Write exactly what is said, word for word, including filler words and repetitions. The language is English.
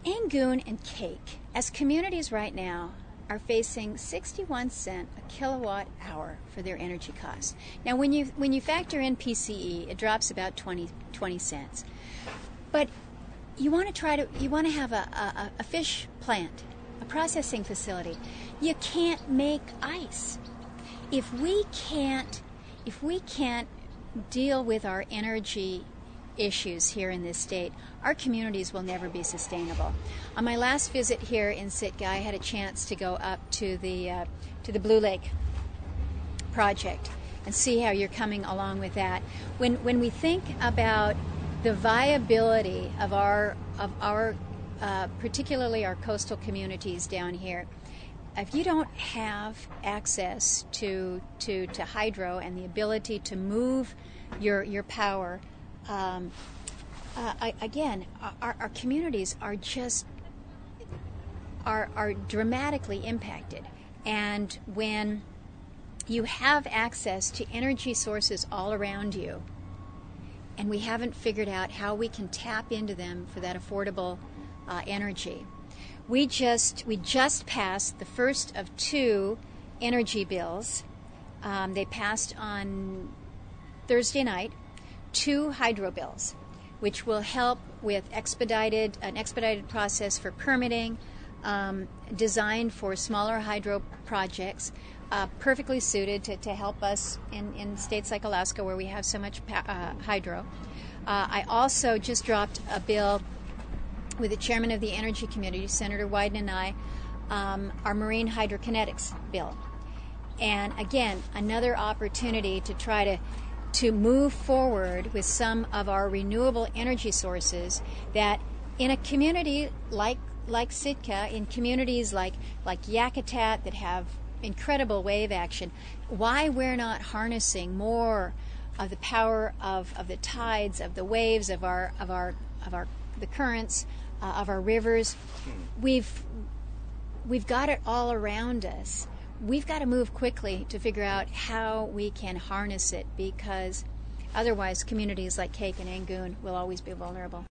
Angoon and Cake, as communities right now, are facing sixty-one cents a kilowatt hour for their energy costs. Now, when you when you factor in P C E, it drops about twenty, twenty cents. But you want to try to you want to have a, a, a fish plant, a processing facility. You can't make ice. If we can't if we can't deal with our energy issues here in this state, our communities will never be sustainable. On my last visit here in Sitka, I had a chance to go up to the uh, to the Blue Lake project and see how you're coming along with that. When when we think about the viability of our of our uh, particularly our coastal communities down here, if you don't have access to to to hydro and the ability to move your your power, Um, uh, I, again, our, our communities are just are are dramatically impacted. And when you have access to energy sources all around you, and we haven't figured out how we can tap into them for that affordable uh, energy, we just we just passed the first of two energy bills. Um, they passed on Thursday night. Two hydro bills, which will help with expedited an expedited process for permitting, um, designed for smaller hydro projects, uh, perfectly suited to, to help us in, in states like Alaska where we have so much pa- uh, hydro. Uh, I also just dropped a bill with the chairman of the Energy Committee, Senator Wyden, and I, um, our marine hydrokinetics bill. And again, another opportunity to try to to move forward with some of our renewable energy sources that in a community like like Sitka, in communities like, like Yakutat that have incredible wave action, why we're not harnessing more of the power of, of the tides, of the waves, of our of our of our the currents, uh, of our rivers. We've we've got it all around us. We've got to move quickly to figure out how we can harness it, because otherwise communities like Cake and Angoon will always be vulnerable.